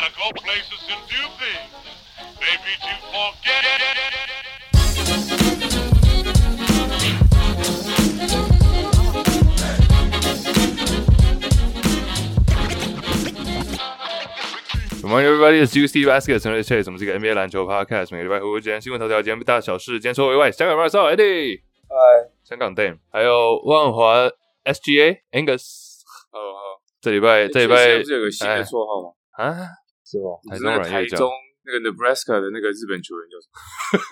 go places and do things. Maybe to forget. Good morning, everybody. It's Juicy Basket. 陈瑞切，我们是一个 NBA 篮球 podcast。每个礼拜五今天新闻头条，今天大小事，今天说为外。香港 Russell Eddie， 嗨， 香港 Dame， 还有万华 SGA Angus。 好， 这礼拜不是有个新的绰号吗？ 啊， 是吗？ 台中那个 Nebraska 的那个日本球员叫什么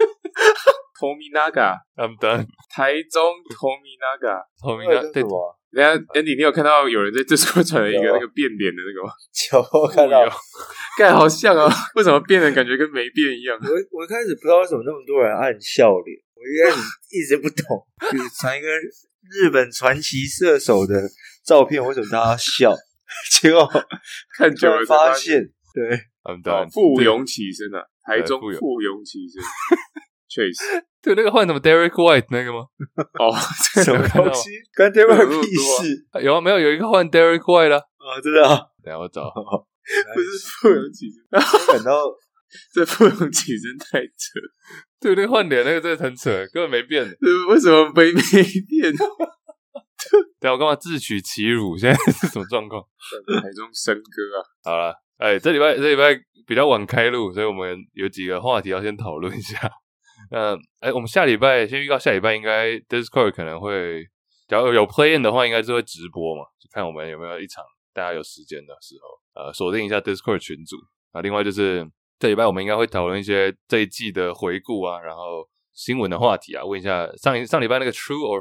？Tominaga。 I'm done。 台中 Tominaga。 对什么？ 等一下 Andy， 你有看到有人在Discord传了一个那个变脸的那个吗？ 我看到， 干好像啊！为什么变人感觉跟没变一样？ 我一开始不知道为什么那么多人按笑脸，我一开始一直不懂，就是传一个日本传奇射手的照片，为什么大家要笑？结果看久了发现，对 ，I'm done。 富勇起身啊！台中富勇起身。确实， 对，那个换什么 Derek White 那个吗？ 哦， 什么东西？跟 Derek 屁事？ 有啊，没有有一个换 Derek White 啦。 啊，真的啊！ 等一下我找， 不是富勇起身， 感到这富勇起身太扯。 对，那个换脸那个真的很扯，根本没变。 为什么没变？ 对，我干嘛自取其辱？现在是什么状况？ 台中生哥啊！ 好了，这礼拜比较晚开录，所以我们有几个话题要先讨论一下。我们下礼拜先预告，下礼拜应该 Discord 可能会，假如有 play in 的话，应该是会直播嘛，就看我们有没有一场大家有时间的时候，锁定一下 Discord 群组。另外就是这礼拜我们应该会讨论一些这一季的回顾啊，然后新闻的话题啊，问一下上礼拜那个 True or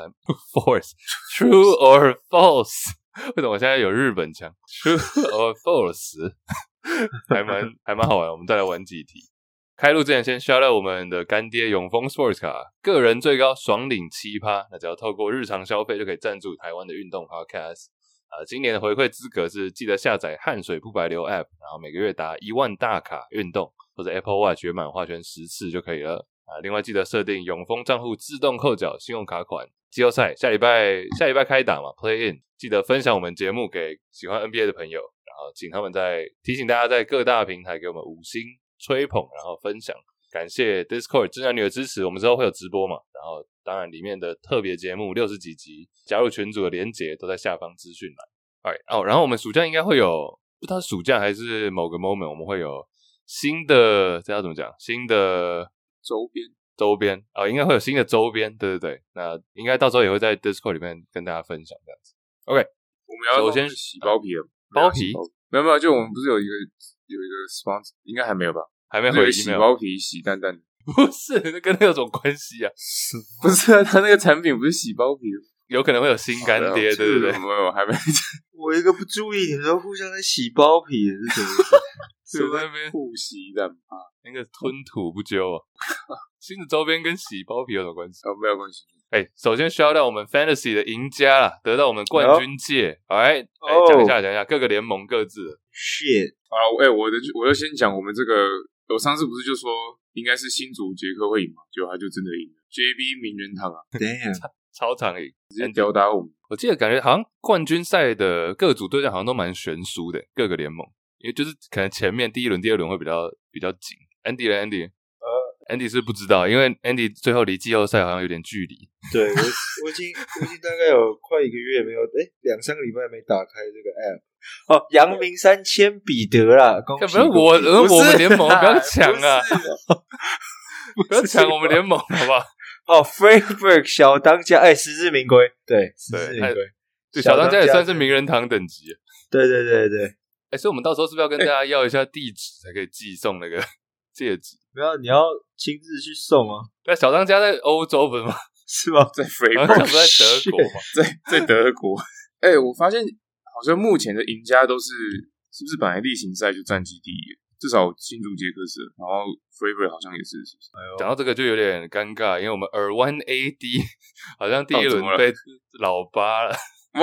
False，True or False， 为什么我现在有日本腔 ？True or False， 还蛮好玩，我们再来玩几题。开录之前先 shout out 我们的干爹永丰 Sports 卡，个人最高爽领 7%， 那只要透过日常消费就可以赞助台湾的运动 podcast。今年的回馈资格是记得下载汗水不白流 app， 然后每个月打10000大卡运动，或者 Apple Watch 圆满画圈10次就可以了。另外记得设定永丰账户自动扣缴信用卡款。季后赛下礼拜开打嘛 ，Play in， 记得分享我们节目给喜欢 NBA 的朋友，然后请他们提醒大家在各大平台给我们5星吹捧，然后分享，感谢 Discord 真男女的支持。我们之后会有直播嘛，然后当然里面的特别节目60几集，加入群组的连结都在下方资讯栏。然后我们暑假应该会有，不知道暑假还是某个 moment， 我们会有新的，这要怎么讲？新的周边应该会有新的周边，对，那应该到时候也会在 Discord 里面跟大家分享这样子。OK， 我们要首先洗包皮了， 包皮没有，就我们不是有一个 sponsor， 应该还没有吧？ 还没回洗包皮洗蛋蛋， 不是，那跟那有什么关系啊？ 不是啊，他那个产品不是洗包皮的， 有可能会有新干爹，对不对？ 没有，还没。 我一个不注意，你们都互相在洗包皮，是什么意思？ 是在那边互洗蛋啊， 那个吞吐不究啊。新的周边跟洗包皮有什么关系？ 没有关系。 首先shout out我们 Fantasy 的赢家啦，得到我们冠军戒。Alright， 讲一下各个联盟各自的 shit。 好了，我就先讲我们这个，我上次不是就说应该是新竹杰克会赢嘛，结果他就真的赢了 ，JB 名人堂啊 ，damn， 超常赢， 直接吊打我们。 我记得感觉好像冠军赛的各组对战好像都蛮悬殊的，各个联盟，因为就是可能前面第一轮、第二轮会比较紧。Andy 是不知道，因为 Andy 最后离季后赛好像有点距离。 对，我已经大概有快1个月没有，2-3个礼拜没打开这个 app。阳明山签彼得啦，恭喜！ 我们联盟不要抢啊！不要抢我们联盟，好不好 ？Frankfurt 小当家，实至名归。对，实至名归。 对，小当家也算是名人堂等级。 对。 所以我们到时候是不是要跟大家要一下地址才可以寄送那个戒指？ 没有，你要亲自去送啊。 那小当家在欧洲不是吗？ 是吗？ 在 Frankfurt， 不在德国吗？ 在德国。我发现好像目前的赢家都是不是本来例行赛就战绩第一？至少新竹杰克是，然后 Frankfurt 好像也是。 讲到这个就有点尴尬，因为我们尔湾 AD 好像第一轮被老八了。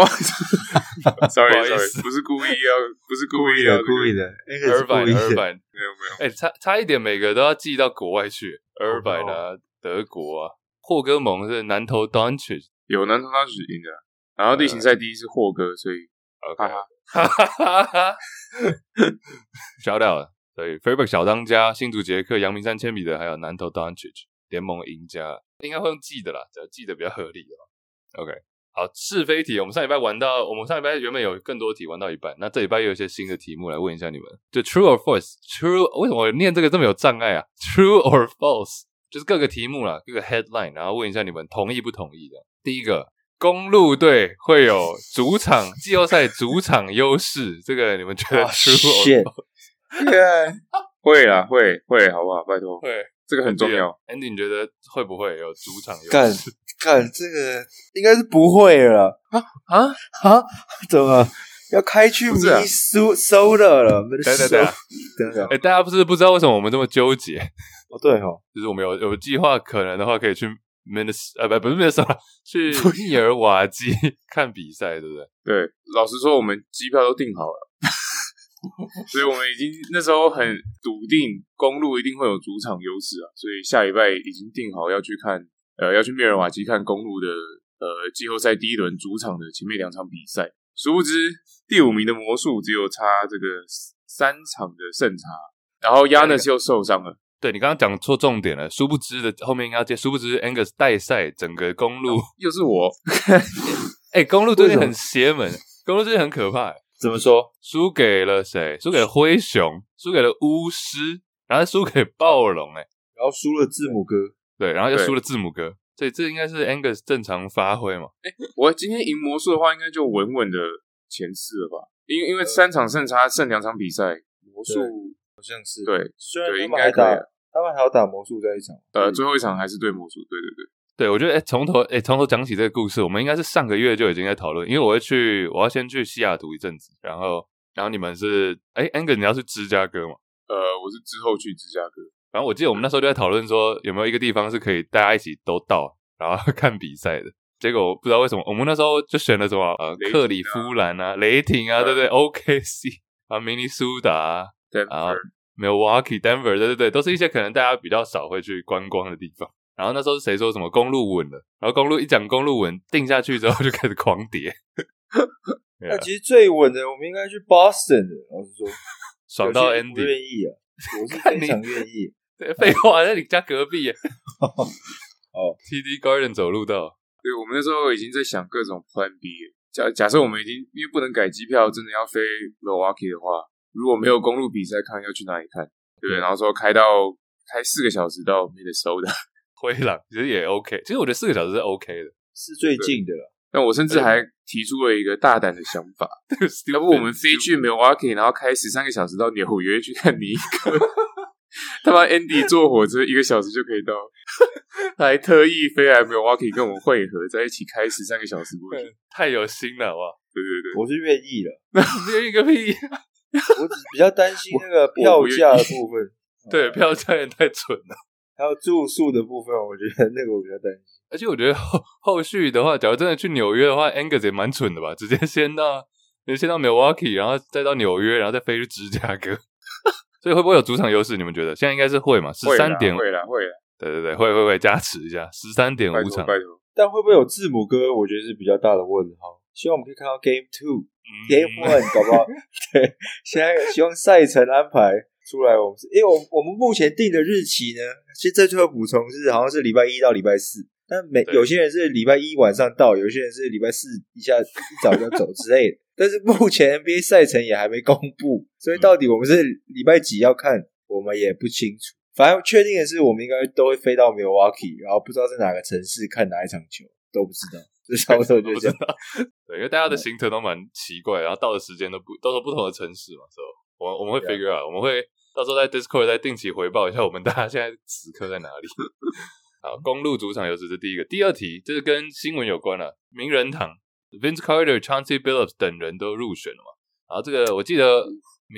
sorry， 不是故意的， 那个是故意的， 没有， 差一点每个都要寄到国外去，Irvine 啊，德国啊，霍哥蒙是南投 Doncic， 有南投 Doncic 赢的，然后例行赛第一是霍哥，所以 shout out， 对 Fairbanks 小当家、新竹杰克、阳明山铅笔的，还有南投 Doncic 联盟赢家，应该会用记的啦，只要记得比较合理的。OK， 好，是非题，我们上礼拜原本有更多题玩到一半，那这礼拜又有一些新的题目来问一下你们，就 True or False， 为什么我念这个这么有障碍啊 ？True or False， 就是各个题目啦，各个 headline， 然后问一下你们同意不同意的。第一个。公鹿队会有季后赛主场优势，这个你们觉得 true or false？ 会啦，会，好不好？拜托， 会， 这个很重要。 Andy， 你觉得会不会有主场优势？ 干，这个应该是不会了啦。怎么要开去Minnesota了？ 对，大家不知道为什么我们这么纠结？ 哦，对哦， 就是我们有计划，可能的话可以去。不是 Minnesota， 去密尔瓦基看比赛，对不对？ 对，老实说，我们机票都订好了，所以我们已经那时候很笃定公鹿一定会有主场优势啊，所以下礼拜已经订好要去看，要去密尔瓦基看公鹿的季后赛第一轮主场的前面2场比赛。殊不知第5名的魔术只有差这个3场的胜差，然后 Giannis 又受伤了。 对，你刚刚讲错重点了，殊不知的后面应该要接，殊不知 Angus 代赛整个公鹿， 又是我。 公鹿最近很邪门，公鹿最近很可怕。 怎么说？ 输给了谁？输给了灰熊，输给了巫师，然后输给暴龙，然后输了字母哥， 对，然后又输了字母哥，所以这应该是 Angus 正常发挥嘛。 我今天赢魔术的话，应该就稳稳的前4了吧？因为3场胜差，剩2场比赛，魔术好像是对， 虽然应该可以。 他们还要打魔术在一场， 最后一场还是对魔术， 对，我觉得从头讲起这个故事，我们应该是上个月就已经在讨论，因为我要先去西雅图一阵子，然后你们是Angus 你要去芝加哥嘛？ 我是之后去芝加哥， 反正我记得我们那时候就在讨论说有没有一个地方是可以大家一起都到，然后看比赛的。结果我不知道为什么我们那时候就选了什么克里夫兰啊、雷霆啊，对不对 ？OKC 啊、明尼苏达啊，然后Milwaukee、Denver， 对，都是一些可能大家比较少会去观光的地方。然后那时候是谁说什么公路稳了，然后公路一讲公路稳定下去之后就开始狂跌。 那其实最稳的我们应该去 Boston 的，老实说， 爽到 Andy 不愿意啊，我是非常愿意。 对，废话，在你家隔壁耶。TD Garden 走路到。 对，我们那时候已经在想各种 Plan B 了。假设我们已经因为不能改机票，真的要飞 Milwaukee 的话，如果没有公路比赛看，要去哪里看？对，然后说开4个小时到 Minnesota 灰狼，其实也 OK。其实我觉得4个小时是 OK 的， 是最近的了。 但我甚至还提出了一个大胆的想法，要不我们飞去 Milwaukee， 然后开13个小时到纽约去看尼克。他妈 Andy 坐火车1个小时就可以到，他还特意飞来 Milwaukee 跟我们会合，在一起开13个小时过去， 太有心了，好不好？ 对， 我是愿意了， 愿意个屁！ 我只比较担心那个票价的部分， 对，票价也太蠢了。 还有住宿的部分，我觉得那个我比较担心。 而且我觉得后续的话，假如真的去纽约的话 ，Angus 也蛮蠢的吧？直接先到 Milwaukee， 然后再到纽约，然后再飞去芝加哥。所以会不会有主场优势？你们觉得？现在应该是会嘛？13点会啦。 对，会加持一下13.5场。 拜托。 但会不会有字母哥？我觉得是比较大的问号。希望我们可以看到 Game 2、Game 1，搞不好？对，现在希望赛程安排出来。因为我们目前定的日期呢，其实这最后补充是好像是礼拜1到礼拜4，但有些人是礼拜1晚上到，有些人是礼拜4一早就走之类的。但是目前 NBA 赛程也还没公布，所以到底我们是礼拜几要看，我们也不清楚。反正确定的是，我们应该都会飞到 Milwaukee， 然后不知道在哪个城市看哪一场球都不知道，就差不多就这样。 对，因为大家的行程都蛮奇怪，然后到的时间都是不同的城市嘛，所以我们会 figure out， 我们会到时候在 Discord 再定期回报一下我们大家现在此刻在哪里。好，公路主场优势是第一个，第二题这是跟新闻有关了，名人堂。Vince Carter、Chauncey Billups 等人都入选了嘛？然后这个我记得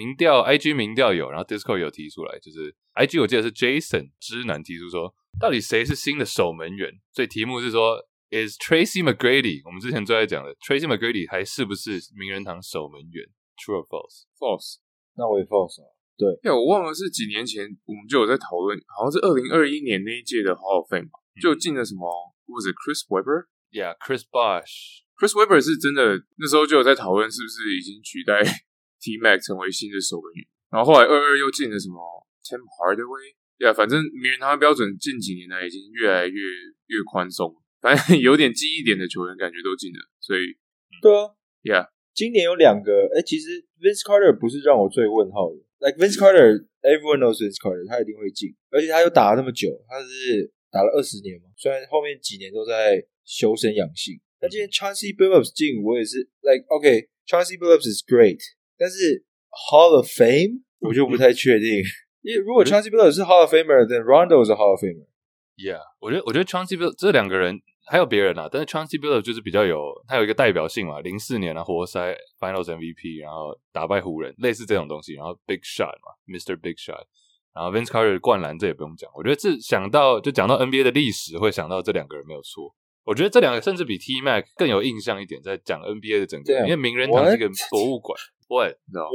IG 民调有，然后 Discord 有提出来，就是 IG 我记得是 Jason 之男提出说，到底谁是新的守门员？所以题目是说 ，Is Tracy McGrady 我们之前最爱讲的 Tracy McGrady 还是不是名人堂守门员 ？True or false？ 那我也 false 啊。对， 我忘了是几年前我们就有在讨论，好像是2021年那一届的 Hall of Fame 嘛，就进了什么，was it Chris Webber？Yeah，Chris Bosh。Chris Webber 是真的，那时候就有在讨论是不是已经取代 T-Mac 成为新的守门员。 然后后来22又进了什么 Tim Hardaway，反正名人堂的标准近几年来已经越来越宽松，反正有点记忆点的球员感觉都进了，所以对啊 ，Yeah， 今年有2个，其实 Vince Carter 不是让我最问号的。Like Vince Carter, everyone knows Vince Carter， 他一定会进，而且他又打了那么久，他是打了20年嘛，虽然后面几年都在修身养性。那今天 Chauncey Billups 进，我也是 like OK, Chauncey Billups is great， 但是 Hall of Fame 我就不太确定。因为如果 Chauncey Billups 是 Hall of Famer，then Rondo 是 Hall of Famer。Yeah， 我觉得 Chauncey Billups 这2个人还有别人啊，但是 Chauncey Billups 就是比较他有一个代表性嘛，04年啊活塞 Finals MVP， 然后打败湖人，类似这种东西，然后 Big Shot 嘛 ，Mr. Big Shot， 然后 Vince Carter 灌篮这也不用讲，我觉得这讲到 NBA 的历史会想到这2个人没有错。我觉得这2个甚至比 T-Mac 更有印象一点，在讲 NBA 的整个，因为名人堂是一个博物馆。What?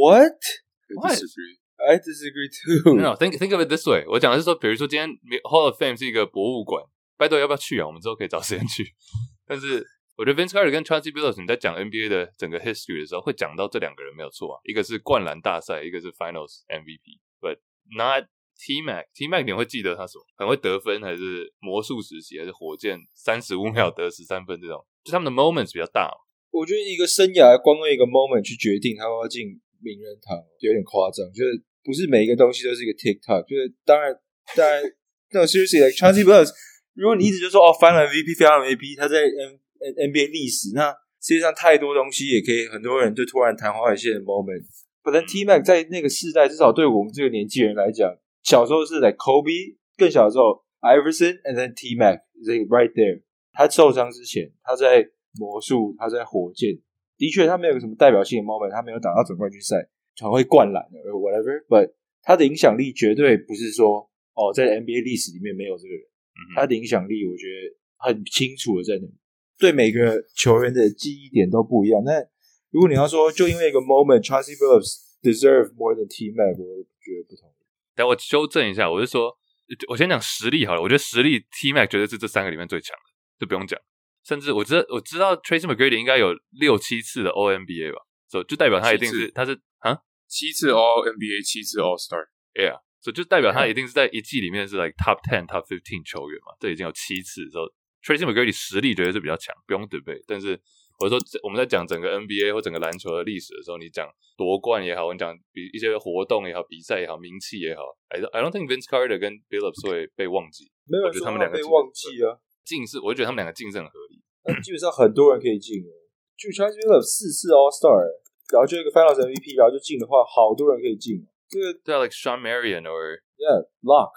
I disagree too. No, think of it this way. 我讲的是说，比如说今天 Hall of Fame 是一个博物馆，拜托要不要去啊？我们之后可以找时间去。但是我觉得 Vince Carter 跟 Chauncey Billups 你在讲 NBA 的整个 history 的时候，会讲到这2个人没有错啊。一个是灌篮大赛，一个是 Finals MVP，but not T-Mac 你会记得他什么？很会得分，还是魔术时期，还是火箭35秒得13分这种？就他们的 moments 比较大嘛。 我觉得一个生涯光用一个 moment 去决定他要进名人堂，有点夸张。就是不是每一个东西都是一个 TikTok， 就是当然，no seriously like Chauncey Billups， 如果你一直就说Final MVP， 他在 NBA 历史，那世界上太多东西也可以，很多人就突然昙花一现的 moment。本来 T-Mac 在那个世代，至少对我们这个年纪人来讲，小时候是 like Kobe， 更小的时候 Iverson and then T-Mac like right there。他受伤之前，他在魔术，他在火箭，的确他没有什么代表性的 moment， 他没有打到总冠军赛，很会灌篮的 or whatever，but 他的影响力绝对不是说在 NBA 历史里面没有这个人，他的影响力我觉得很清楚的在那里，对每个球员的记忆点都不一样。那如果你要说就因为一个 moment Chauncey Billups deserve more than T-Mac， 我觉得不同意。 但我修正一下，我是说，我先讲实力好了。我觉得实力 T-Mac 绝对是这3个里面最强的，这不用讲。甚至我知道 Tracy McGrady 应该有6-7次的 All-NBA 吧，所以就代表他一定是他是 7次 All-NBA， 7次 All-Star， 所以就代表他一定是在一季里面是 like Top 10、Top 15球员嘛，这已经有7次的时候 ，Tracy McGrady 实力绝对是比较强，不用 debate。但是我说我们在讲整个 NBA 或整个篮球的历史的时候，你讲夺冠也好，你讲一些活动也好，比赛也好，名气也好 ，I don't think Vince Carter 跟 Billups 会被忘记。 没有人说他们被忘记啊。 我觉得他们2个进是很合理。 基本上很多人可以进，就 Chauncey Billups 4次 All-Star， 然后就一个 Finals MVP， 然后就进的话，好多人可以进。这个对啊 ，like Sean Marion or lock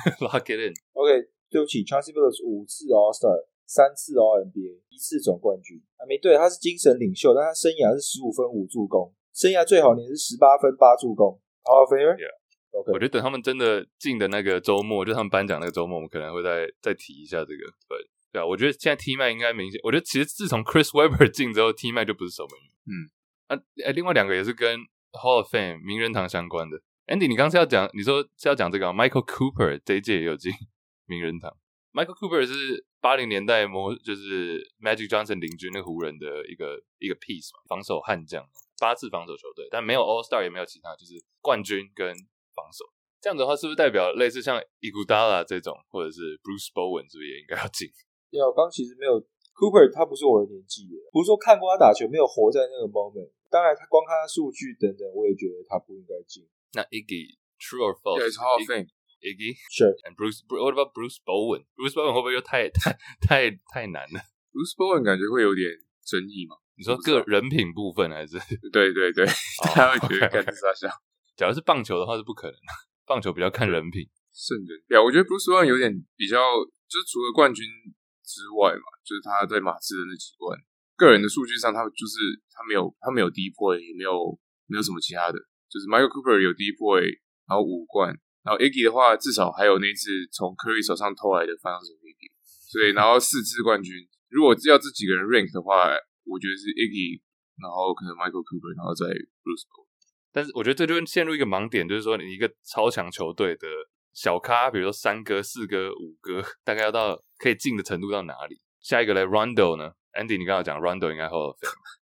it in。 OK， 对不起 ，Chauncey Billups 5次 All-Star， 3次 All-NBA， 1次总冠军。没对，他是精神领袖，但他生涯是15分5助攻，生涯最好年是18分8助攻。Hall of Famer。OK， 我觉得等他们真的进的那个周末，就他们颁奖那个周末，我们可能会再提一下这个。对啊，我觉得现在 T-Mac 应该明显，我觉得其实自从 Chris Webber 进之后 ，T-Mac 就不是守门员。另外2个也是跟 Hall of Fame 名人堂相关的。Andy， 你刚是要讲，你说是要讲这个Michael Cooper 这一届也有进名人堂。Michael Cooper 是80年代就是 Magic Johnson 领军那个湖人的一个 piece 嘛，防守悍将，8次防守球队，但没有 All-Star 也没有其他，就是冠军跟防守。这样子的话，是不是代表类似像 Iguodala 这种，或者是 Bruce Bowen 是不是也应该要进？ 我刚其实没有 Cooper， 他不是我的年纪的，不是说看过他打球，没有活在那个 moment。当然，他光看他数据等等，我也觉得他不应该进。 那 Iggy True or false？ Yeah, it's Hall of Fame. Iggy Sure. And What about Bruce Bowen? Bruce Bowen 会不会又太难了 ？Bruce Bowen 感觉会有点争议嘛？ 你说个人品部分还是？ 对，他会觉得干这傻笑。 假如是棒球的话是不可能的，棒球比较看人品。 圣人，我觉得 Bruce Bowen 有点比较，就是除了冠军之外嘛，就是他在马刺的那几冠，个人的数据上，他没有低point，也没有什么其他的。就是 Michael Cooper 有低point，然后5冠，然后 Iggy 的话至少还有那次从 Curry 手上偷来的 Finals MVP， 所以然后4次冠军。如果要这几个人 rank 的话，我觉得是 Iggy， 然后可能 Michael Cooper， 然后再 Bruce Bowen。 但是我觉得这就会陷入一个盲点，就是说你一个超强球队的小咖，比如说3哥、4哥、5哥，大概要到可以进的程度到哪里？下一个来 Rondo 呢 ？Andy， 你刚刚讲 Rondo 应该 Hall of Fame。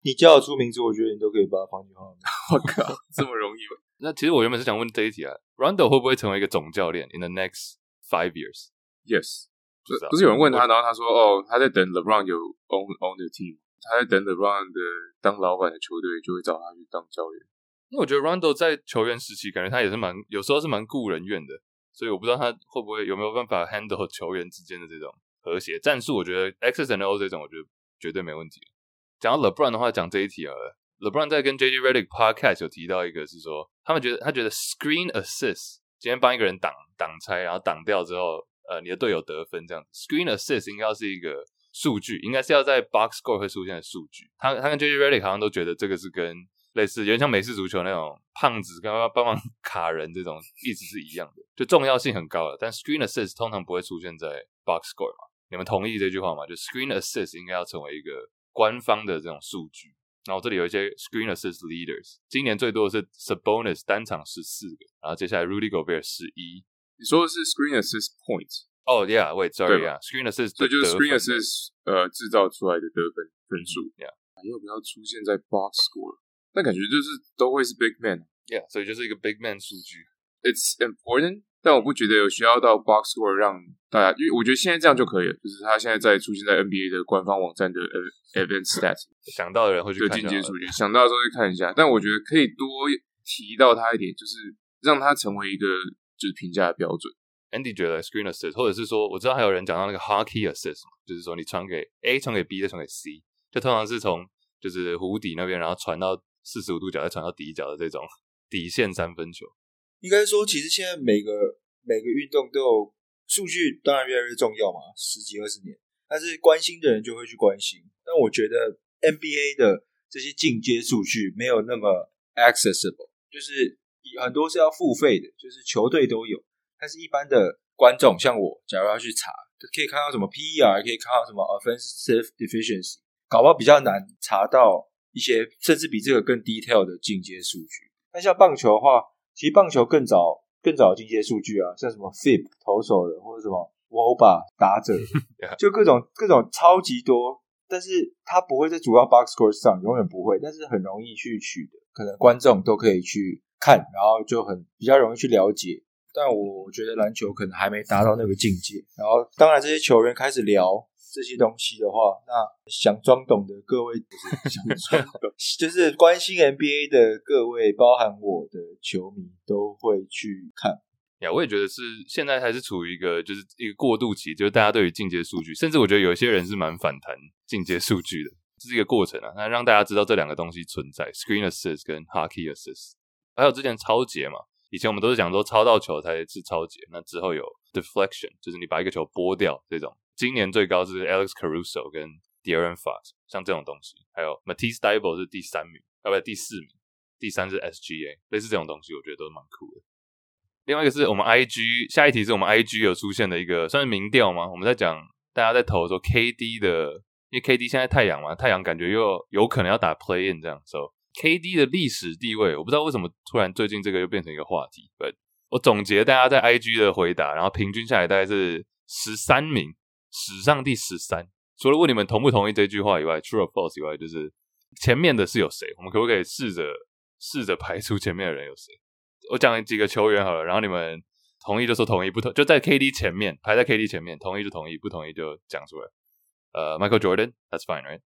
你叫得出名字，我觉得你都可以把它放进后面。 我靠，这么容易吗？ 那其实我原本是想问这一题啊 ，Rondo 会不会成为一个总教练 in the next 5 years？ Yes， 不知道不是有人问他，然后他说他在等 LeBron 有 own the team， 他在等 LeBron 的当老板的球队就会找他去当教练。 因为我觉得 Rondo 在球员时期，感觉他也是有时候是蛮顾人怨的，所以我不知道他会不会有没有办法 handle 球员之间的这种和谐战术。我觉得 X's and O 这种，我觉得绝对没问题。讲到 LeBron 的话，讲这一题好了。LeBron 在跟 JJ Redick podcast 有提到一个是说，他觉得 screen assist 今天帮一个人挡拆，然后挡掉之后，你的队友得分这样子 ，screen assist 应该是一个数据，应该是要在 box score 会出现的数据。他跟 JJ Redick 好像都觉得这个是跟类似有点像美式足球那种胖子跟帮忙卡人这种意思是一样的，就重要性很高的。但 screen assist 通常不会出现在 box score 嘛？你们同意这句话吗？就 screen assist 应该要成为一个官方的这种数据。然后这里有一些 screen assist leaders， 今年最多的是 Sabonis 单场14个，然后接下来 Rudy Gobert 11。 你说的是 screen assist point？ 哦 ，yeah， wait， sorry， yeah，screen assist， 对，就是 screen assist 制造出来的得分数。 yeah， 要不要出现在 box score？ 那感觉就是都会是 big man。 yeah， 所以就是一个 big man 数据。 It's important， 但我不觉得有需要到 box score 让大家，因为我觉得现在这样就可以了，就是他现在出现在 NBA 的官方网站的 event stats， 想到的人会去看进阶数据，想到的时候去看一下。但我觉得可以多提到他一点，就是让他成为一个就是评价的标准。 Andy 觉得 screen assist， 或者是说，我知道还有人讲到那个 hockey assist， 就是说你传给 A， 传给 B， 再传给 C， 就通常是从就是弧底那边，然后传到45度角，再传到底角的这种底线三分球。 应该说，其实现在每个运动都有数据，当然越来越重要嘛，10几20年，但是关心的人就会去关心。但我觉得 NBA 的这些进阶数据没有那么 accessible， 就是很多是要付费的，就是球队都有，但是一般的观众像我，假如要去查，可以看到什么 PER， 可以看到什么 offensive efficiency， 搞不好比较难查到一些甚至比这个更 detail 的进阶数据。但像棒球的话，其实棒球更早进阶数据啊，像什么 FIP 投手的，或者什么 WOBA 打者的就各种超级多，但是它不会在主要 box score 上，永远不会，但是很容易去取得，可能观众都可以去看，然后就比较容易去了解。但我觉得篮球可能还没达到那个境界。然后当然这些球员开始聊这些东西的话，那想装懂的各位就是关心 NBA 的各位，包含我的球迷都会去看。 我也觉得是现在还是处于一个就是一个过渡期，就是大家对于进阶数据，甚至我觉得有一些人是蛮反弹进阶数据的，这是一个过程啊。那让大家知道这两个东西存在 ，screen assist 跟 hockey assist， 还有之前抄截嘛。以前我们都是讲说抄到球才是抄截，那之后有 deflection， 就是你把一个球拨掉这种。今年最高是 Alex Caruso 跟 De'Aaron Fox， 像这种东西，还有 Matisse Thybulle 是第3名，第4名，第3是 SGA， 类似这种东西，我觉得都是蛮酷的。另外一个是我们 IG， 下一题是我们 IG 有出现的一个算是民调吗？我们在讲大家在投说 KD 的，因为 KD 现在太阳嘛，太阳感觉又有可能要打 play in 这样 ，so KD 的历史地位，我不知道为什么突然最近这个又变成一个话题。But 我总结大家在 IG 的回答，然后平均下来大概是13名，史上第13。除了问你们同不同意这句话以外 ，True or False 以外，就是前面的是有谁？我们可不可以试着排除前面的人有谁？我讲几个球员好了，然后你们同意就说同意，不同就在 KD 前面，排在 KD 前面，同意就同意，不同意就讲出来。Michael Jordan, that's fine, right?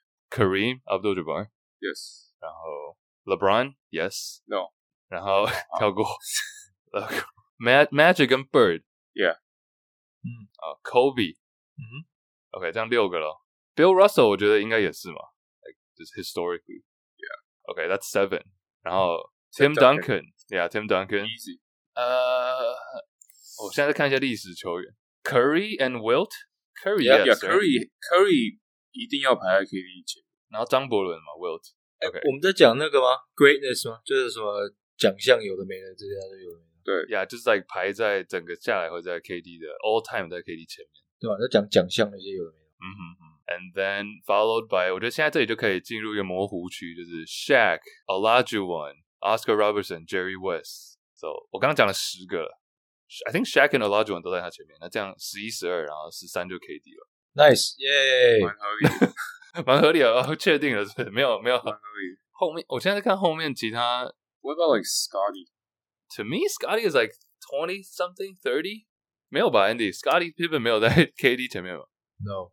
Kareem Abdul-Jabbar, yes. 然后 LeBron, yes, no. 然后跳过Magic 跟 Bird, yeah. Kobe, OK, 这样6个咯。Bill Russell 我觉得应该也是嘛， like, just historically, yeah. OK, that's 7. 然后 Tim Duncan, yeah, Tim Duncan. Easy. 我现在在看一下历史球员 ，Curry and Wilt, Curry, yeah, yes, Curry 一定要排在 KD 前。 然后张伯伦嘛 ，Wilt。OK， 我们在讲那个吗 ？Greatness 吗？就是什么奖项有的没的，这些都有的没的。 对 ，yeah， 就是在排在整个下来会在 KD 的 all time 在 KD 前面， 对吧？在讲奖项那些有的没的。 And then followed by， 我觉得现在这里就可以进入一个模糊区，就是 Shaq、Olajuwon、Oscar Robertson、Jerry West。So 我刚刚讲了10个了 ，I think Shaq and Olajuwon 都在他前面。那这样11、12，然后13就 KD 了。 Nice， 耶、 蛮合理的， 蛮合理的哦，确定了是不是没有蛮合理的。 后面，我现在在看后面其他 What about like Scotty？ ，To me Scotty is like 20 something 30，没有吧 Andy Scotty Pippen 没有在 KD 前面吧 No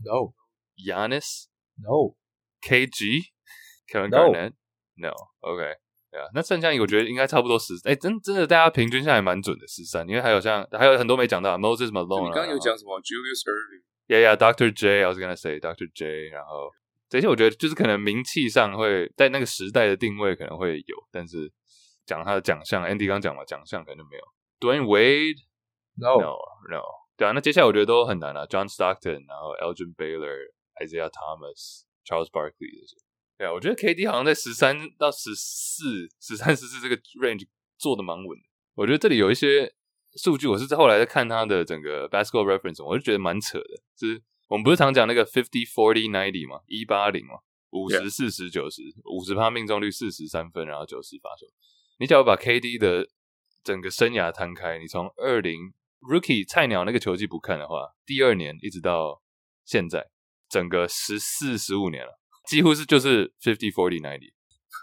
Giannis No KG Kevin No Garnett No OK 对啊，那剩下我觉得应该差不多真的大家平均下来蛮准的13，因为还有很多没讲到 Moses 就 Malone 你刚刚有讲什么 Julius Erving？ Yeah Dr. J I was gonna say Dr. J 然后这些我觉得就是可能名气上会在那个时代的定位可能会有，但是讲他的奖项 Andy 刚讲嘛，奖项可能就没有 Dwayne Wade No No 对啊，那接下来我觉得都很难啊 John Stockton 然后 Elgin Baylor Isaiah Thomas Charles Barkley 这些对啊，我觉得 KD 好像在13到14这个 range 做的蛮稳的。我觉得这里有一些数据，我是后来在看他的整个 basketball reference， 我就觉得蛮扯的。就是我们不是常讲那个50-40-90嘛，180嘛，50-40-90，50%命中率，43分，然后90罚球。你假如把 KD 的整个生涯摊开，你从rookie 菜鸟那个球季不看的话，第2年一直到现在，整个14-15年了。几乎就是 50-40-90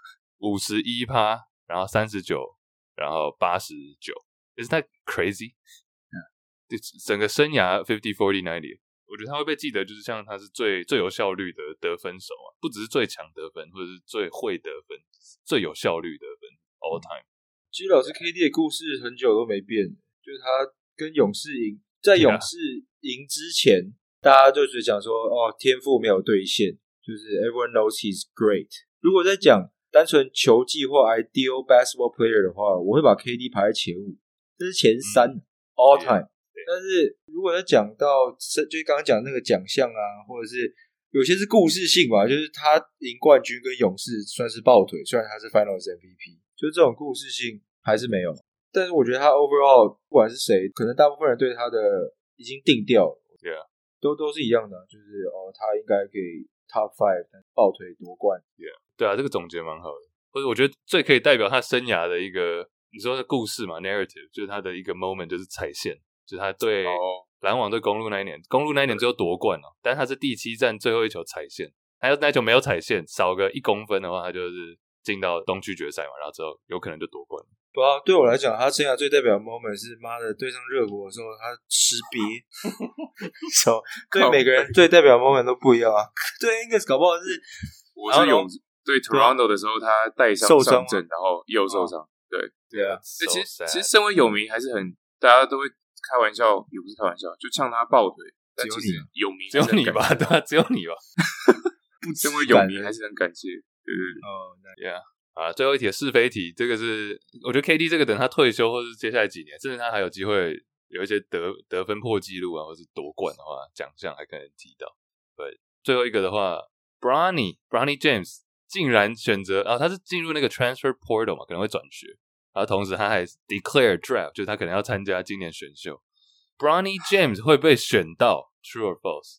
51%然后39然后89 Isn't that crazy? 整个生涯 50-40-90 我觉得他会被记得就是像他是最有效率的得分手啊，不只是最强得分或者是最会得分，最有效率得分 all time。 其实老师 KD 的故事很久都没变，就是他跟勇士赢，在勇士赢之前大家就只讲说哦天赋没有兑现，就是 everyone knows he's great。 如果在讲单纯球技或 ideal basketball player 的话，我会把 KD 排在前5，这是前3 all time。但是如果在讲到就是刚刚讲那个奖项啊，或者是有些是故事性吧，就是他赢冠军跟勇士算是抱腿，虽然他是 Finals MVP， 就这种故事性还是没有。但是我觉得他 overall 不管是谁，可能大部分人对他的已经定调了， Yeah 都是一样的，就是他应该可以 top 5， 但抱腿夺冠。 Yeah 对啊，这个总结蛮好的，或者我觉得最可以代表他生涯的一个你说的故事嘛 narrative， 就是他的一个 moment 就是踩线，就是他对篮网对公鹿那一年最后夺冠但是他是第7战最后一球踩线，他要那球没有踩线少个1公分的话，他就是进到东区决赛嘛，然后之后有可能就夺冠。 不啊，对我来讲，他生涯最代表的 moment 是妈的对上热火的时候，他吃瘪。so, 对每个人最代表的 moment 都不一样啊。对 Angus 搞不好是， 我是对 Toronto 的时候，他带伤上阵，然后又受伤。对啊，其实身为有名还是很大家都会开玩笑，也不是开玩笑，就呛他抱腿。但其实有名只有你吧，对啊，只有你吧。 身为有名还是很感谢，对。 Yeah。最后一题的是非题，这个是我觉得 KD 这个等他退休或是接下来几年，甚至他还有机会有一些得分破纪录啊，或是夺冠的话，奖项还可能提到。对，最后一个的话 Bronny James 竟然选择他是进入那个 transfer portal 嘛，可能会转学，然后同时他还 declare draft， 就是他可能要参加今年选秀。Bronny James 会被选到 True or False？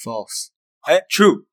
False。True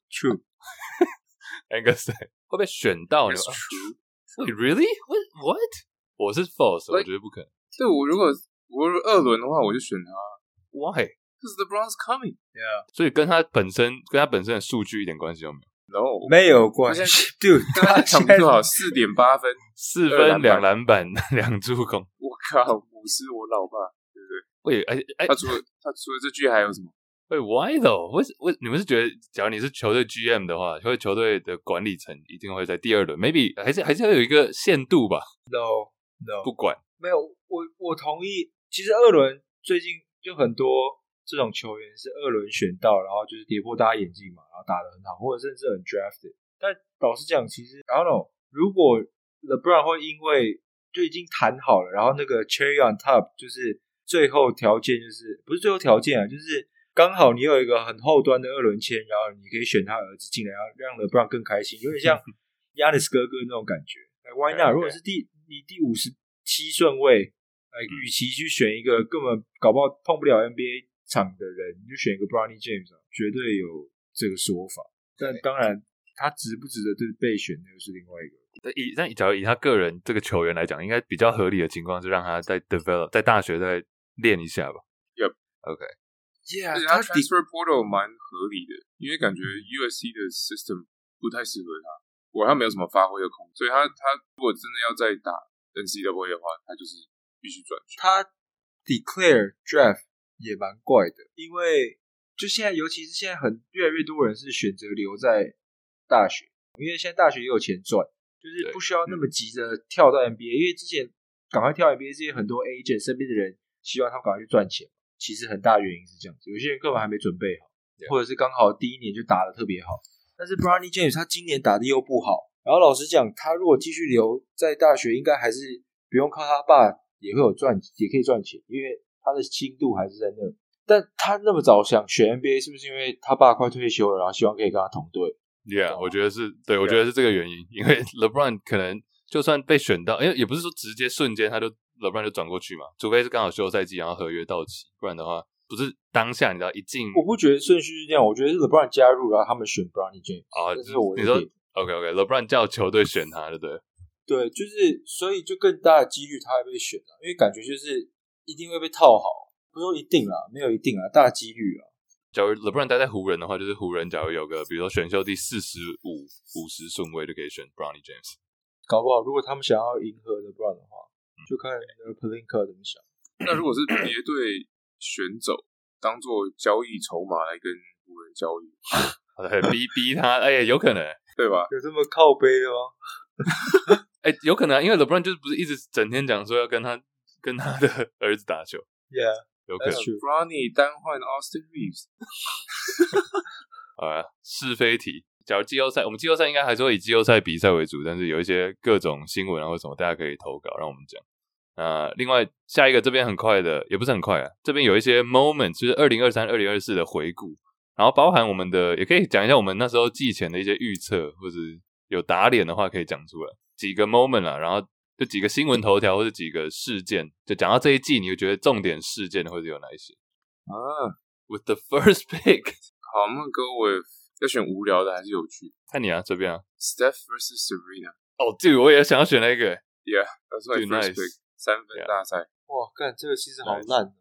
Angus 会被选到 That's true。 Wait, really? What? 我是 false， 我觉得不可能。 对，我如果2轮的话，我就选他。 Why? Because the Browns coming. Yeah. 所以跟他本身的数据一点关系都没有。 No， 没有关系。Dude， 他场均多少？4.8分 ，4分2篮板2助攻。 我靠，我是我老爸，对不对？喂， 他除了这句还有什么？ 喂 ，Why though？ 你们是觉得，假如你是球队 GM 的话，或者球队的管理层一定会在第2轮 ，maybe 还是要有一个限度吧 ？No， 不管。 没有，我同意。其实2轮最近就很多这种球员是2轮选到，然后就是跌破大家眼镜嘛，然后打得很好，或者甚至很 drafted。但老实讲，其实 I don't know， 如果 LeBron 会因为就已经谈好了，然后那个 cherry on top 就是最后条件，就是不是最后条件啊，就是刚好你有一个很后端的2轮签，然后你可以选他儿子进来，让 LeBron 更开心，有点像 Giannis 哥哥那种感觉。Why not？ 如果是你第57顺位，与其去选一个根本搞不好碰不了 NBA 场的人，你就选一个 Bronny James， 绝对有这个说法。但当然，他值不值得被选，那个是另外一个。 但假如以他个人这个球员来讲，应该比较合理的情况是让他在 develop， 在大学再练一下吧。 Yep. OK。 Yeah， 而且他 transfer portal 蛮合理的，因为感觉 USC 的 system 不太适合他，或者他没有什么发挥的空间，所以他如果真的要再打 NCAA 的话，他就是必须转学。 他 declare draft 也蛮怪的，因为就现在，尤其是现在越来越多人是选择留在大学，因为现在大学也有钱赚，就是不需要那么急着跳到 NBA，因为之前赶快跳 NBA 是因为很多 agent 身边的人希望他们赶快去赚钱，其实很大原因是这样子，有些人根本还没准备好，或者是刚好第一年就打得特别好，但是 Bronny James 他今年打得又不好，然后老实讲，他如果继续留在大学，应该还是不用靠他爸也可以赚钱，因为他的轻度还是在那。但他那么早想选 NBA， 是不是因为他爸快退休了，然后希望可以跟他同队？ Yeah， 我觉得是对，我觉得是这个原因，因为 LeBron 可能就算被选到，因为也不是说直接瞬间LeBron 就转过去嘛，除非是刚好休赛季然后合约到期，不然的话不是当下你知道一进， 我不觉得顺序是这样，我觉得是 LeBron 加入，然后他们选 Bronny James 啊，这是我的你说 OK，LeBron 叫球队选他，对不对？ 对，就是所以就更大的几率他会被选因为感觉就是一定会被套好。不是说一定啦，没有一定啦，大几率啦。 假如 LeBron 待在湖人的话，就是湖人假如有个比如说选秀第45、50顺位就可以选 Bronny James。 搞不好如果他们想要迎合 LeBron 的话，就看Pelinka 怎么想。 那如果是别队选走，当做交易筹码来跟湖人交易， 逼他，有可能， 对吧？ 有这么靠背的吗？ 有可能，因为 LeBron 就是不是一直整天讲说要跟他的儿子打球 ，Yeah。 有可能 Bronny 单换 Austin Reeves 是非题。假如季后赛，我们季后赛应该还是会以季后赛比赛为主，但是有一些各种新闻啊或什么，大家可以投稿让我们讲。另外下一个这边很快的，也不是很快啊，这边有一些 moment 就是2023、2024的回顾，然后包含我们的，也可以讲一下我们那时候季前的一些预测，或者有打脸的话可以讲出来几个 moment 啦，然后就几个新闻头条或者几个事件，就讲到这一季，你觉得重点事件会是有哪一些？With the first pick， 好，我们 go with 要选无聊的还是有趣？ 看你啊，这边啊 ，Steph vs Serena。 这个我也想要选那个。 Yeah， that's my first pick。3分大赛。 哇，干这个其实好烂。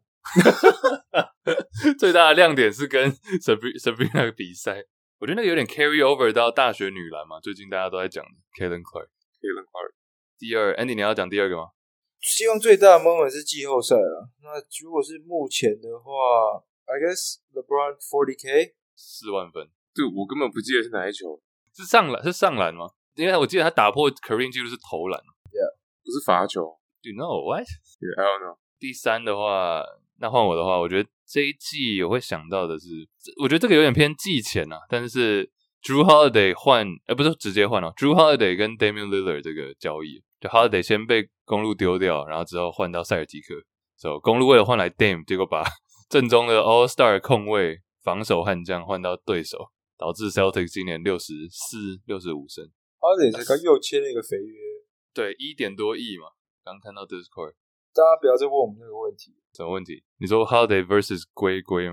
最大的亮点是跟 Sabrina 那个比赛，我觉得那个有点 carry over 到大学女篮嘛，最近大家都在讲 Caitlin Clark。第二 Andy 你要讲第二个吗？ 希望最大的 moment 是季后赛了。那如果是目前的话 I guess LeBron 40K 4万分。 对，我根本不记得是哪一球。 是上篮吗？因为我记得他打破 Kareem 纪录是投篮。 Yeah， 不是罚球。 You know what? Yeah, I don't know。 第三的话，那换我的话，我觉得这一季我会想到的是，我觉得这个有点偏季前啊，但是 Drew Holiday 换，不是直接换哦 ，Drew Holiday 跟 Damian Lillard 这个交易，就 Holiday 先被公鹿丢掉，然后之后换到塞尔提克，公鹿为了换来 Dame， 结果把正宗的 All Star 控卫防守悍将换到对手，导致 Celtics 今年64、65胜。 Holiday 才刚又签了一个肥约，对 ，1点多亿嘛，刚看到 Discord。 大家不要再问我们那个问题。 什么问题？你说 Holiday vs 龟吗？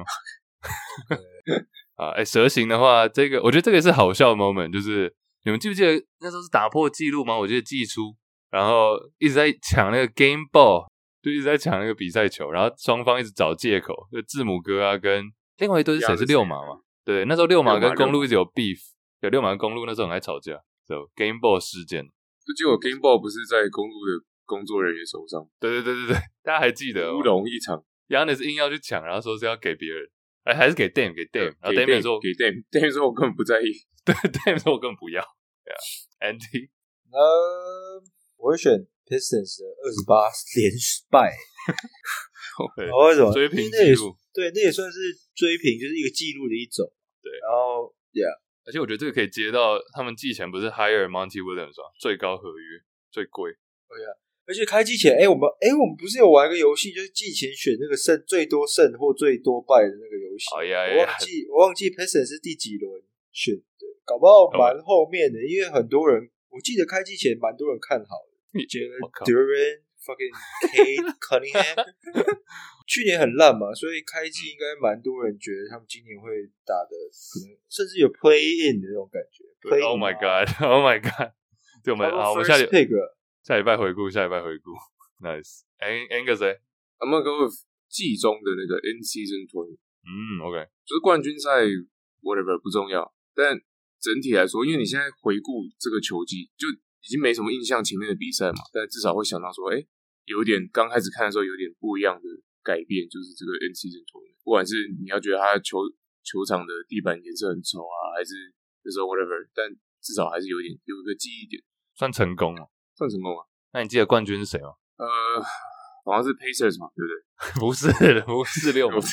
蛇形的话，这个我觉得这个是好笑的 moment， 就是你们记不记得那时候是打破纪录吗？我记得季初，然后一直在抢那个 game ball， 就一直在抢那个比赛球，然后双方一直找借口，就字母哥啊跟另外一队是谁？是六马嘛？对，那时候六马跟公鹿一直有 beef， 有六马跟公鹿那时候很爱吵架，so game ball 事件。 就结果 game ball 不是在公鹿的工作人员手上。 对，大家还记得乌龙一场 Giannis 硬要去抢，然后说是要给别人，还是给 Dame， 然后 Dame 说给 Dame 说我根本不在意， 对 Dame 说我根本不要。Andy， 我会选 Pistons 的28连败。为什么？ 追平纪录？ 对，那也算是追平，就是一个纪录的一种。 对， 然后 Yeah， 而且我觉得这个可以接到他们季前不是 hire Monty Williams 吗？最高合约最贵。 对啊，而且开季前，我们不是有玩一个游戏，就是季前选那个最多胜或最多败的那个游戏。我忘记 Pistons 是第几轮选的，搞不好蛮后面的，因为很多人，我记得开季前蛮多人看好的，觉得 Duran、fucking Cade Cunningham 去年很烂嘛，所以开季应该蛮多人觉得他们今年会打的，可能甚至有 play in 的那种感觉。 Oh my god！Oh my god！ 对，我们下礼拜回顾，Nice。Angus I'm gonna go with 季中的那个 in season tournament， OK， 就是冠军赛 whatever 不重要，但整体来说，因为你现在回顾这个球季，就已经没什么印象前面的比赛嘛，但至少会想到说，有点刚开始看的时候有点不一样的改变，就是这个 in-season tournament， 不管是你要觉得他球场的地板颜色很丑啊，还是那时候 whatever， 但至少还是有一个记忆点， 算成功了， 算成功了。 那你记得冠军是谁吗？ 好像是 Pacers 嘛，对不对？ 不是6嘛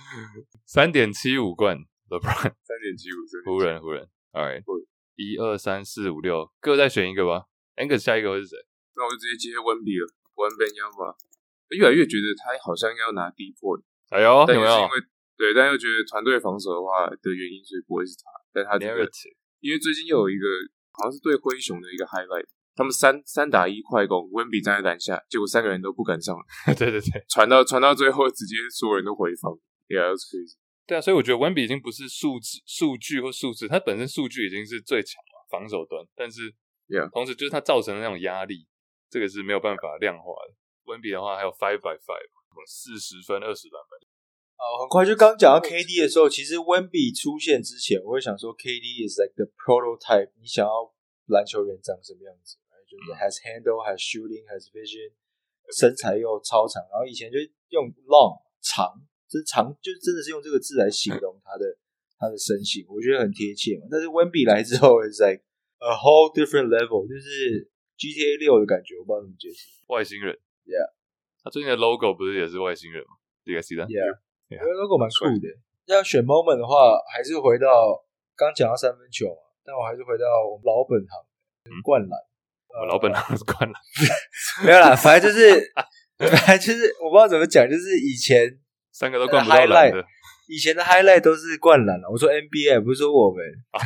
，3.75冠 LeBron， 3.75， 湖人 ，Alright， 1、2、3、4、5、6，各再选一个吧。Angus 下一个会是谁？ 那我就直接接Wemby了，Wembanyama。越来越觉得他好像要拿第一 point， 哎呦，有没有？ 对，但又觉得团队防守的话的原因，所以不会是他。但他这个，因为最近又有一个好像是对灰熊的一个 highlight， 他们3打1快攻 ，Wemby 站在篮下，结果3个人都不敢上来。 对， 传到最后，直接所有人都回防。Yeah, that's crazy。 对啊，所以我觉得 Wemby 已经不是数据或数字，他本身数据已经是最强了，防守端，但是同时就是他造成的那种压力，这个是没有办法量化的。Wemby 的话还有 5x5 40分20篮板。 很快就刚讲到 KD 的时候，其实 Wemby 出现之前，我会想说 KD is like the prototype， 你想要篮球员长什么样子，就是 has handle, has shooting, has vision， 身材又超长，然后以前就用 long 长，就是长，就真的是用这个字来形容他的身形，我觉得很贴切嘛。但是 Wemby 来之后 is like a whole different level， 就是 GTA 6的感觉，我不知道怎么解释。 外星人 ，Yeah， 他最近的 logo 不是也是外星人吗？你还记得 ？Yeah， 我觉得 logo 蛮酷的。要选 moment 的话，还是回到刚讲到三分球嘛，但我还是回到我们老本行，灌篮。 我老本行是灌篮， 没有啦，反正就是我不知道怎么讲，就是以前 3个都灌不到篮的。 以前的 highlight 都是灌篮了，我说 NBA 不是说我们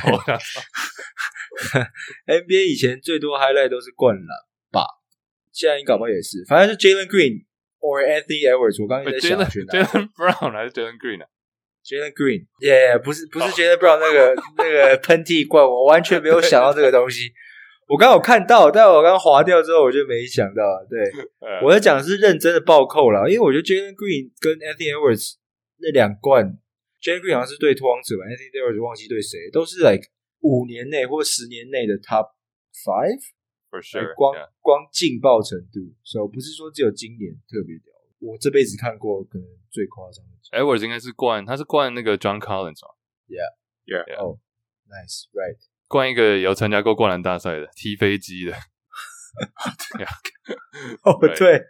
NBA 以前最多 highlight 都是灌篮吧，现在你搞不好也是，反正是 Jalen Green or Anthony Edwards， 我刚才在想 Jalen Brown 还是 Jalen Green 啊 ？Jalen Green， 不是 Jalen Brown 那个喷嚏灌，我完全没有想到这个东西。我刚有看到，但我刚滑掉之后我就没想到。对，我在讲的是认真的暴扣啦，因为我觉得 Jalen Green 跟 Anthony Edwards 那2冠 ，Jalen Green 好像是对拓荒者吧 ，Anthony Edwards 忘记对谁，都是 like 5年内或10年内的 Top 5， for sure， 光劲爆程度，所以不是说只有今年特别屌，我这辈子看过可能最夸张的。 Edwards 应该是他是冠那个 John Collins 嘛 ，Yeah， Oh nice right。 灌一个有参加过灌篮大赛的，踢飞机的。 对，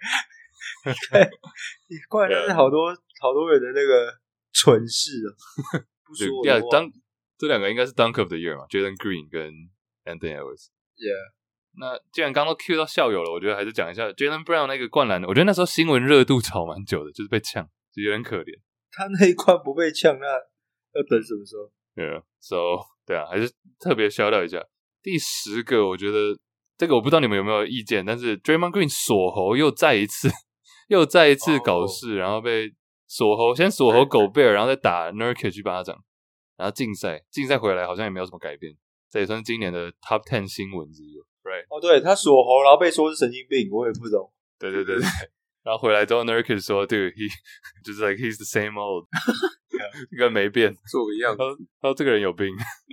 灌篮大赛好多人的那个蠢事啊，不说我的话。 这2个应该是 Dunk of the Year 嘛 ，Jalen Green 跟 Anthony Edwards。Yeah， 那既然刚刚都 cue 到校友了，我觉得还是讲一下 Jalen Brown 那个灌篮的。我觉得那时候新闻热度炒蛮久的，就是被呛，就有点可怜。 他那一灌不被呛，那要等什么时候 ？So 对啊，还是特别 shout out 一下。第10个，我觉得这个我不知道你们有没有意见，但是 Draymond Green 锁喉又再一次搞事，然后被先锁喉狗贝尔，然后再打 Nurkic 一巴掌，然后竞赛回来好像也没有什么改变，这也算是今年的 Top 10 新闻之一 ，right？ 对，他锁喉，然后被说是神经病，我也不懂。 对，然后回来之后 Nurkic 说，对，就是 like he's the same old， 这个没变， 做个样子。 他说这个人有病。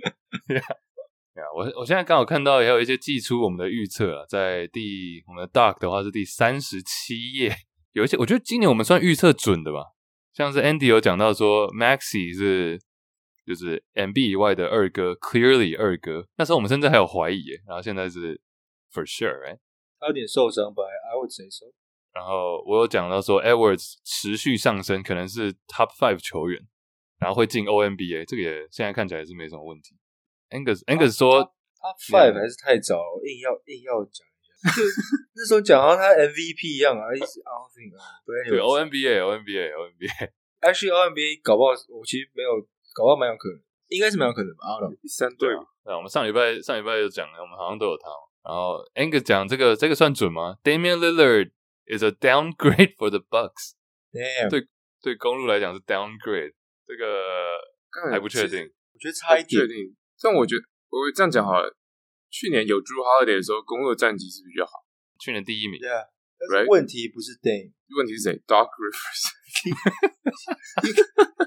我现在刚好看到也有一些寄出我们的预测啊，在我们的 Doc 的话是第37页，有一些我觉得今年我们算预测准的吧，像是 Andy 有讲到说 Maxey 是就是 MB 以外的二哥 ，Clearly 二哥，那时候我们甚至还有怀疑耶，然后现在是 For sure，right？ 他有点受伤吧 ，I would say so。 然后我有讲到说 Edwards 持续上升，可能是 Top 5 球员，然后会进 ONBA， 这个也现在看起来是没什么问题。Angus 说 Top 5还是太早了，硬要讲一下。那时候讲到他 MVP 一样啊，一直对 ONBA。 Actually ONBA 搞不好我其实没有，搞不好蛮有可能，应该是蛮有可能吧。 第3队嘛， 对，我们上礼拜就讲了，我们好像都有他。然后 Angus 讲这个算准吗 ？Damian Lillard is a downgrade for the Bucks。对公路来讲是 downgrade， 这个还不确定。 我觉得差一点。 但我觉得我这样讲好了。去年有 Drew Holiday 的时候，公路的战绩是比较好。 去年第1名。 Yeah， 但是问题不是 Dame， 问题是谁 ？Doc Rivers。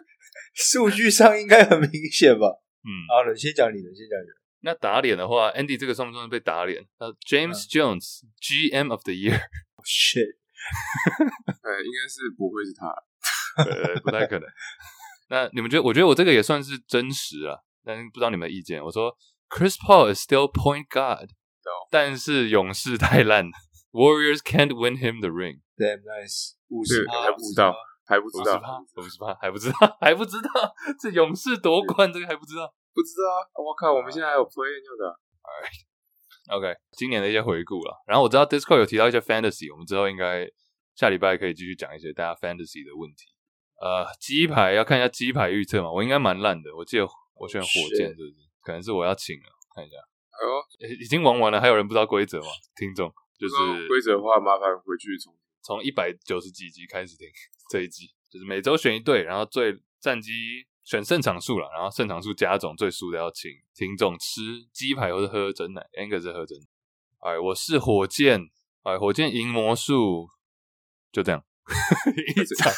数据上应该很明显吧？好了，你先讲你的。 那打脸的话 ，Andy 这个算不算被打脸？James Jones GM of the Year。Oh shit！ 应该是不会是他， 不太可能。那你们觉得？我觉得我这个也算是真实啊，但是不知道你们的意见。我说 Chris Paul is still point guard， 但是勇士太烂了 ，Warriors can't win him the ring。 Damn nice， 50%还不知道，还不知道 ，50%还不知道，这勇士夺冠这个还不知道， 不知道啊！我靠，我们现在还有 play 用的。 OK， 今年的一些回顾啦。然后我知道 Discord 有提到一些 Fantasy， 我们之后应该下礼拜可以继续讲一些大家 Fantasy 的问题。鸡排要看一下鸡排预测嘛，我应该蛮烂的，我记得我选火箭是不是？可能是我要请了，看一下。已经玩完了，还有人不知道规则吗？听众就是规则的话，麻烦回去从190几集开始听这一季，就是每周选一队，然后最战绩选胜场数啦，然后胜场数加总，最输的要请听众吃鸡排或是喝真奶 ，Angus 是喝真奶。我是火箭，火箭赢魔术，就这样，一场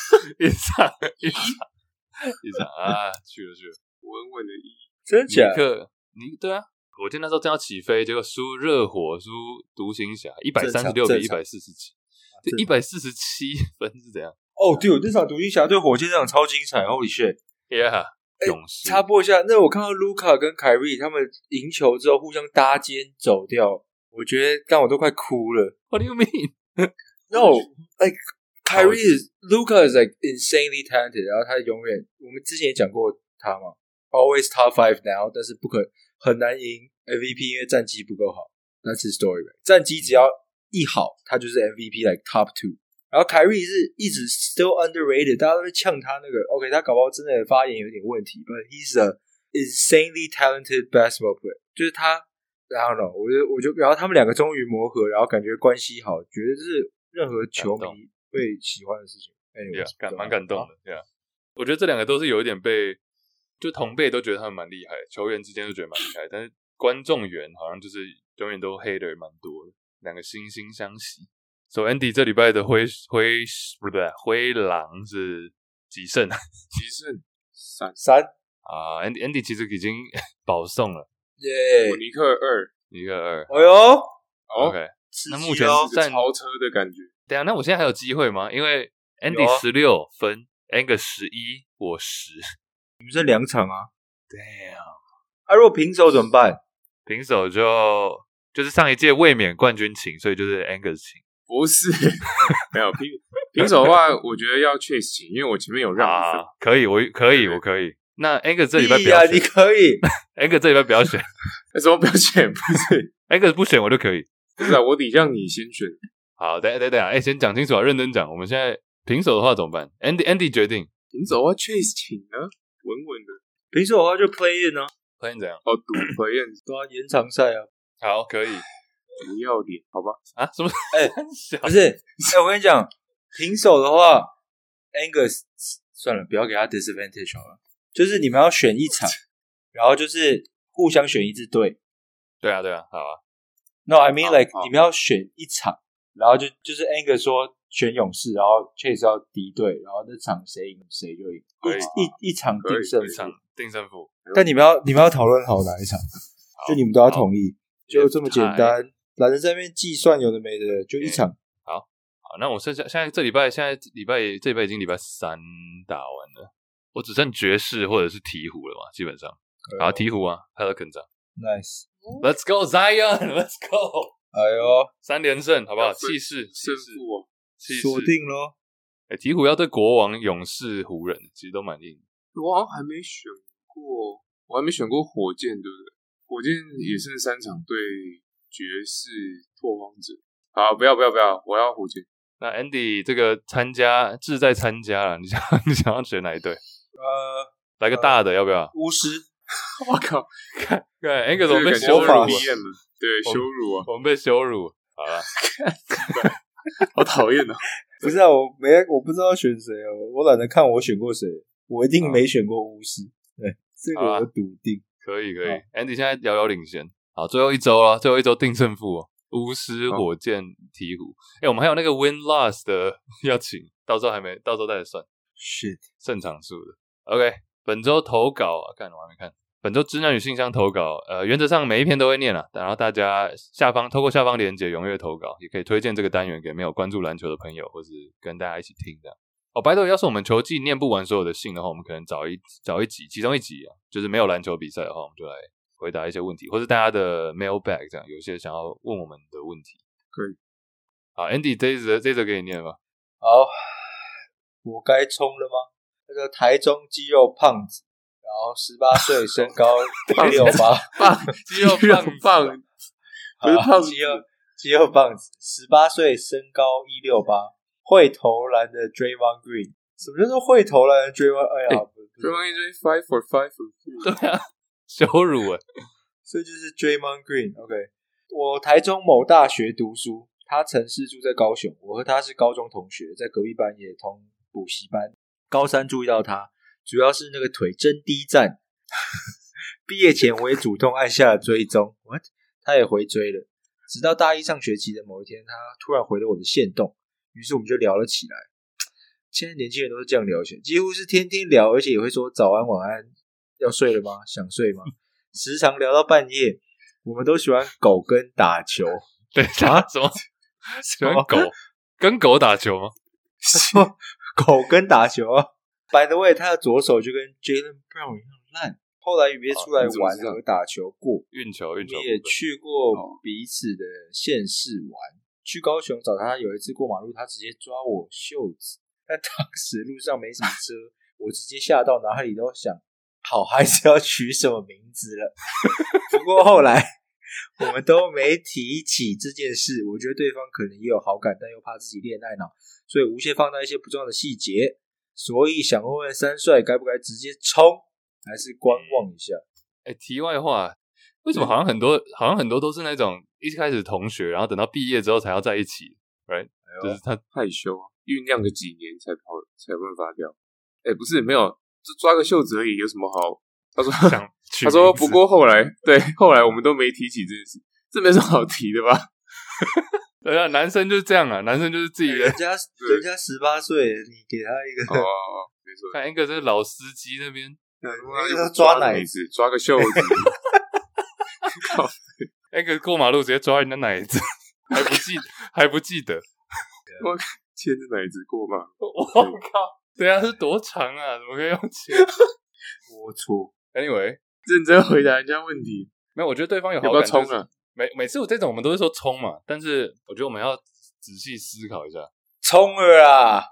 啊，去了， 稳稳的真假？ 对啊，火箭那时候正要起飞，结果输热火，输独行侠，136比147，这147分是怎样？ 哦，对，那场独行侠对火箭那场超精彩 ，Holy shit！ 勇士插播一下，那我看到卢卡跟凯瑞他们赢球之后互相搭肩走掉，我觉得刚我都快哭了。 What do you mean? No, like Kyrie Luka is like insanely talented， 然后他永远，我们之前也讲过他嘛 ，always top 5 now， 但是很难赢 MVP， 因为战绩不够好。That's his story， 战绩只要一好，他就是 MVP like top 2。然后凯瑞是一直 still underrated， 大家都会呛他那个 OK， 他搞不好真的发言有点问题 ，but he's a insanely talented basketball player， 就是他 I don't know， 我就然后他们两个终于磨合，然后感觉关系好，觉得是任何球迷会喜欢的事情。 蛮感动的。我觉得这两个都是有一点就同辈都觉得他们蛮厉害，球员之间都觉得蛮厉害，但是观众缘好像就是永远都黑的人蛮多的，两个惺惺相惜。So Andy 这礼拜的灰狼是几胜？ 几胜 3 啊 ！Andy 其实已经保送了， 耶！ 尼克2， 哎呦 ，OK， 那目前是占超车的感觉。 对啊，那我现在还有机会吗？因为 Andy 16分 ，Angus 11，我10， 你们这2场啊 ？Damn！ 如果平手怎么办？ 平手就是上一届卫冕冠军请，所以就是 Angus 请。 不是，没有平手的话，我觉得要 Chase 请，因为我前面有让一分。 可以，我可以。那 Angus 这礼拜不要选， 你可以。 Angus 这礼拜不要选， 为什么不要选？不是 Angus 不选我就可以。 不是啊，我得让你先选。 好，等下，先讲清楚啊，认真讲。我们现在平手的话怎么办 ？Andy 决定。 平手的话 Chase 请呢，稳稳的。 平手的话就 play in 啊 ，play in 怎样？ 赌 play in， 对啊，延长赛啊。 好，可以。 不要脸，好吧？ 啊，什么？ 不是，我跟你讲，平手的话 ，Angus 算了，不要给他 disadvantage 好了。就是你们要选一场，然后就是互相选一支队。 对啊，好啊。 No, I mean like 你们要选一场，然后就是 Angus 说选勇士，然后 Chase 要敌对，然后那场谁赢谁就赢，一场定胜负， 定胜负。 但你们要讨论好哪一场，就你们都要同意，就这么简单。懒得在那边计算有的没的，就一场。 好，那我剩下现在这礼拜已经礼拜3打完了，我只剩爵士或者是鹈鹕了嘛，基本上。好，鹈鹕啊，Pelicans。Nice。Let's go Zion，Let's go。 哎呦 ，3连胜，好不好？气势胜负哦， 锁定咯。 鹈鹕要对国王、勇士、湖人，其实都蛮硬的。 我好像还没选过火箭，对不对？火箭也剩3场对爵士、拓荒者。好，不要，我要火箭。 那 Andy 这个志在参加了，你想要选哪一队？来个大的，要不要？ 巫师。 我靠！ 看 Angus 怎么被羞辱了？ 对，羞辱啊！ 我们被羞辱。好了， 好讨厌哦！ 不是啊，我不知道选谁哦，我懒得看我选过谁，我一定没选过巫师。对，这个我笃定。 可以 ，Andy 现在遥遥领先。好，最后一周定胜负哦。巫师、火箭、鹈鹕。我们还有那个 win loss 的要请，到时候再来算。 shit， 胜场数的。OK， 本周投稿啊，看我还没看。本周直男女信箱投稿，原则上每一篇都会念啦，然后大家透过下方连结踊跃投稿，也可以推荐这个单元给没有关注篮球的朋友，或是跟大家一起听这样。by the way，要是我们球季念不完所有的信的话，我们可能找一集，其中一集啊，就是没有篮球比赛的话，我们就来回答一些问题，或是大家的 mailbag 这样，有些想要问我们的问题。 可以。 好 ，Andy 这一则给你念吧。 好，我该冲了吗？那个台中肌肉胖子，然后18岁，身高168， 肌肉胖，不是胖子， 肌肉胖子，18岁，身高168，会投篮的 Draymond Green。什么叫做会投篮的 Draymond？ 哎呀 ，Draymond Green 5 for 5 for 3。 对啊，羞辱啊！ 所以就是 Draymond Green。OK， 我台中某大学读书，他城市住在高雄，我和他是高中同学，在隔壁班也同补习班。高三注意到他，主要是那个腿真低站。毕业前我也主动按下了追踪 ，What？ 他也回追了。直到大一上学期的某一天，他突然回了我的限动，于是我们就聊了起来。现在年轻人都是这样聊起来，几乎是天天聊，而且也会说早安晚安，要睡了吗？想睡吗？时常聊到半夜。我们都喜欢狗跟打球。 对啊，什么？喜欢狗跟狗打球吗？ 狗跟打球啊 ！By the way， 他的左手就跟 Jaylen Brown 一样烂。后来约出来玩和打球过， 运球，我们也去过彼此的县市玩。去高雄找他，有一次过马路，他直接抓我袖子，但当时路上没什么车，我直接吓到，脑海里都想，好孩子要取什么名字了。不过后来我们都没提起这件事，我觉得对方可能也有好感，但又怕自己恋爱脑，所以无限放大一些不重要的细节。所以想问问三帅，该不该直接冲，还是观望一下？ 题外话，为什么好像很多都是那种一开始同学，然后等到毕业之后才要在一起 ，right？就是他害羞啊，酝酿个几年才有办法掉。不是没有，就抓个袖子而已，有什么好？他说不过后来我们都没提起这件事，这没什么好提的吧？ 对啊，男生就是这样啊，男生就是自己的。 人家18岁，你给他一个没错， 看一个这老司机那边， 那个抓奶子， 抓个袖子， 那个过马路直接抓人家奶子，还不记得， 我牵着奶子过马路， 我靠，对啊，是多长啊？怎么可以用牵？ 龌龊。 Anyway， 认真回答人家问题， 没有，我觉得对方有好感， 要不要冲啊？ 每次我这种我们都是说冲嘛，但是我觉得我们要仔细思考一下， 冲了啊！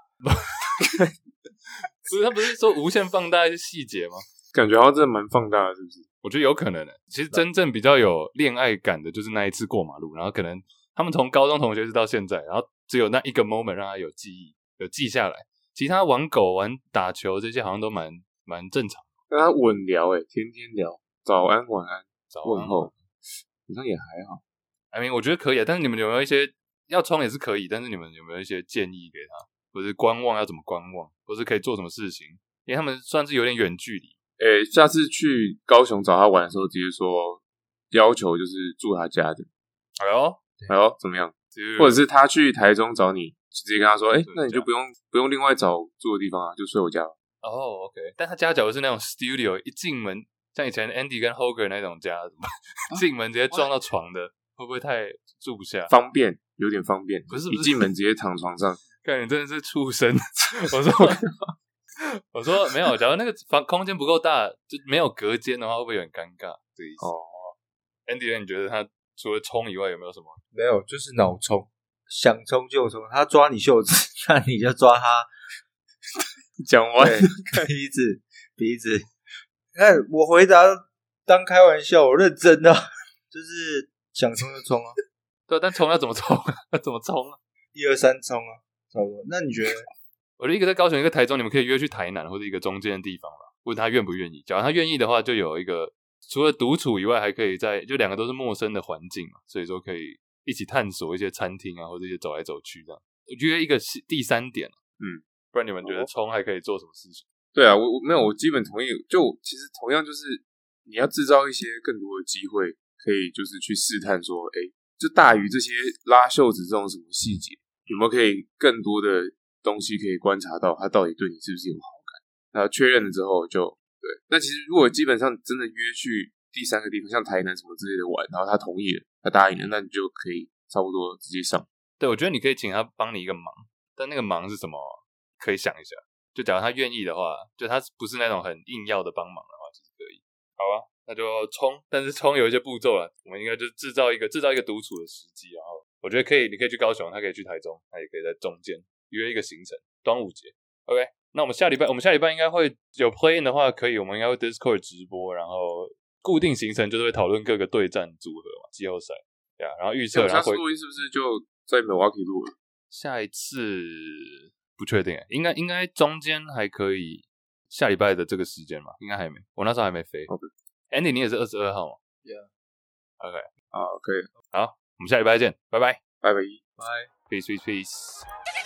他不是说无限放大一些细节吗？ 感觉好像真的蛮放大的，是不是？ 我觉得有可能的。其实真正比较有恋爱感的，就是那一次过马路，然后可能他们从高中同学是到现在，然后只有那一个 moment 让他有记忆，有记下来。其他玩狗、玩打球这些好像都蛮正常的。 跟他稳聊，天天聊，早安、晚安、问候，好像也还好。 I mean， 我觉得可以啊，但是你们有没有一些要冲也是可以，但是你们有没有一些建议给他，或者是观望要怎么观望，或是可以做什么事情？因为他们算是有点远距离。 下次去高雄找他玩的时候，直接说要求就是住他家的。哎呦，怎么样？或者是他去台中找你，直接跟他说，那你就不用另外找住的地方啊，就睡我家。 OK， 但他家假如是那种 studio， 一进门像以前 Andy 跟 Hoger 那种家，进门直接撞到床的，会不会太住不下？ 方便，有点方便。 不是一进门直接躺床上， 看你真的是畜生！我说没有，假如那个空间不够大，就没有隔间的话，会不会有点尴尬？这个意思。Andy， 你觉得他除了冲以外，有没有什么？ 没有，就是脑冲，想冲就冲。他抓你袖子，那你就抓他。 讲完鼻子，看我回答当开玩笑，我认真的，就是想冲就冲啊。 对，但冲要怎么冲啊？要怎么冲啊 ？1、2、3冲啊，差不多。那你觉得？ 我觉得一个在高雄，一个台中，你们可以约去台南或者一个中间的地方吧，问他愿不愿意。假如他愿意的话，就有一个除了独处以外，还可以就两个都是陌生的环境嘛，所以说可以一起探索一些餐厅啊，或者一些走来走去这样。我觉得一个第三点，不然你们觉得冲还可以做什么事情？ 对啊，我没有，我基本同意。就其实同样就是你要制造一些更多的机会，可以就是去试探说，就大于这些拉袖子这种什么细节，有没有可以更多的东西可以观察到他到底对你是不是有好感？那确认了之后就对， 那其实如果基本上真的约去第3个地方，像台南什么之类的玩，然后他同意了，他答应了，那你就可以差不多直接上。 对，我觉得你可以请他帮你一个忙，但那个忙是什么？可以想一下。就假如他愿意的话，就他不是那种很硬要的帮忙的话，就是可以。好啊，那就冲，但是冲有一些步骤啦，我们应该就制造一个独处的时机，然后我觉得可以，你可以去高雄，他可以去台中，他也可以在中间约一个行程，端午节 ，OK。那我们下礼拜应该会有 play in 的话，可以，我们应该会 Discord 直播，然后固定行程就是会讨论各个对战组合嘛，季后赛，对啊，然后预测，然后录音是不是就在 Milwaukee 录了？ 下一次不确定，应该中间还可以，下礼拜的这个时间嘛，应该还没，我那时候还没飞。Andy 你也是22号吗 ？Yeah。OK。 好，可以。 好，我们下礼拜见，拜拜， 拜拜， 拜。 peace peace peace。